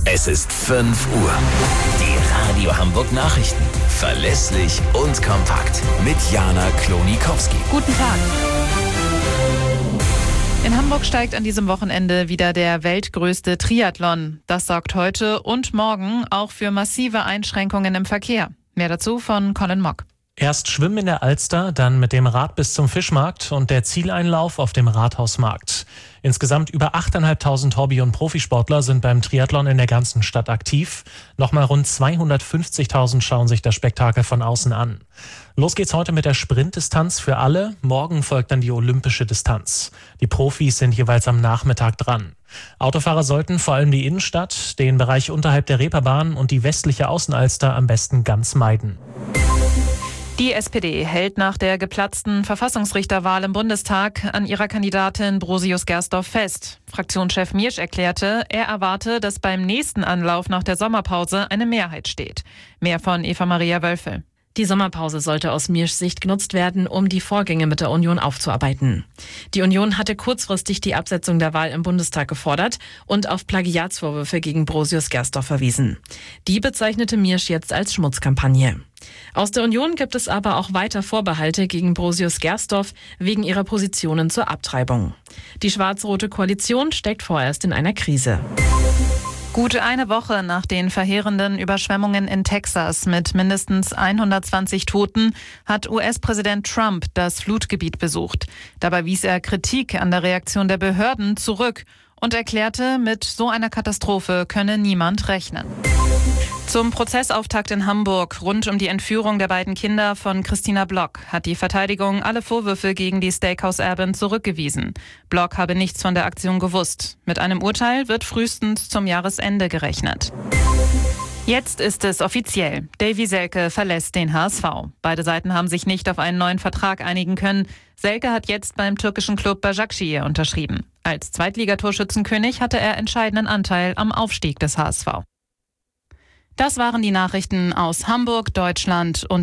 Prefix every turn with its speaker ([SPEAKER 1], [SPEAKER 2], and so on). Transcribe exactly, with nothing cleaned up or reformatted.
[SPEAKER 1] Es ist fünf Uhr. Die Radio Hamburg Nachrichten. Verlässlich und kompakt. Mit Jana Klonikowski.
[SPEAKER 2] Guten Tag. In Hamburg steigt an diesem Wochenende wieder der weltgrößte Triathlon. Das sorgt heute und morgen auch für massive Einschränkungen im Verkehr. Mehr dazu von Colin Mock.
[SPEAKER 3] Erst Schwimmen in der Alster, dann mit dem Rad bis zum Fischmarkt und der Zieleinlauf auf dem Rathausmarkt. Insgesamt über achttausendfünfhundert Hobby- und Profisportler sind beim Triathlon in der ganzen Stadt aktiv. Nochmal rund zweihundertfünfzigtausend schauen sich das Spektakel von außen an. Los geht's heute mit der Sprintdistanz für alle. Morgen folgt dann die olympische Distanz. Die Profis sind jeweils am Nachmittag dran. Autofahrer sollten vor allem die Innenstadt, den Bereich unterhalb der Reeperbahn und die westliche Außenalster am besten ganz meiden.
[SPEAKER 2] Die S P D hält nach der geplatzten Verfassungsrichterwahl im Bundestag an ihrer Kandidatin Brosius Gersdorf fest. Fraktionschef Miersch erklärte, er erwarte, dass beim nächsten Anlauf nach der Sommerpause eine Mehrheit steht. Mehr von Eva-Maria Wölfel.
[SPEAKER 4] Die Sommerpause sollte aus Mierschs Sicht genutzt werden, um die Vorgänge mit der Union aufzuarbeiten. Die Union hatte kurzfristig die Absetzung der Wahl im Bundestag gefordert und auf Plagiatsvorwürfe gegen Brosius Gersdorf verwiesen. Die bezeichnete Miersch jetzt als Schmutzkampagne. Aus der Union gibt es aber auch weiter Vorbehalte gegen Brosius Gersdorf wegen ihrer Positionen zur Abtreibung. Die schwarz-rote Koalition steckt vorerst in einer Krise.
[SPEAKER 2] Gute eine Woche nach den verheerenden Überschwemmungen in Texas mit mindestens hundertzwanzig Toten hat U S-Präsident Trump das Flutgebiet besucht. Dabei wies er Kritik an der Reaktion der Behörden zurück und erklärte, mit so einer Katastrophe könne niemand rechnen. Zum Prozessauftakt in Hamburg rund um die Entführung der beiden Kinder von Christina Block hat die Verteidigung alle Vorwürfe gegen die Steakhouse-Erbin zurückgewiesen. Block habe nichts von der Aktion gewusst. Mit einem Urteil wird frühestens zum Jahresende gerechnet. Jetzt ist es offiziell. Davy Selke verlässt den H S V. Beide Seiten haben sich nicht auf einen neuen Vertrag einigen können. Selke hat jetzt beim türkischen Club Başakşehir unterschrieben. Als Zweitligatorschützenkönig hatte er entscheidenden Anteil am Aufstieg des H S V. Das waren die Nachrichten aus Hamburg, Deutschland und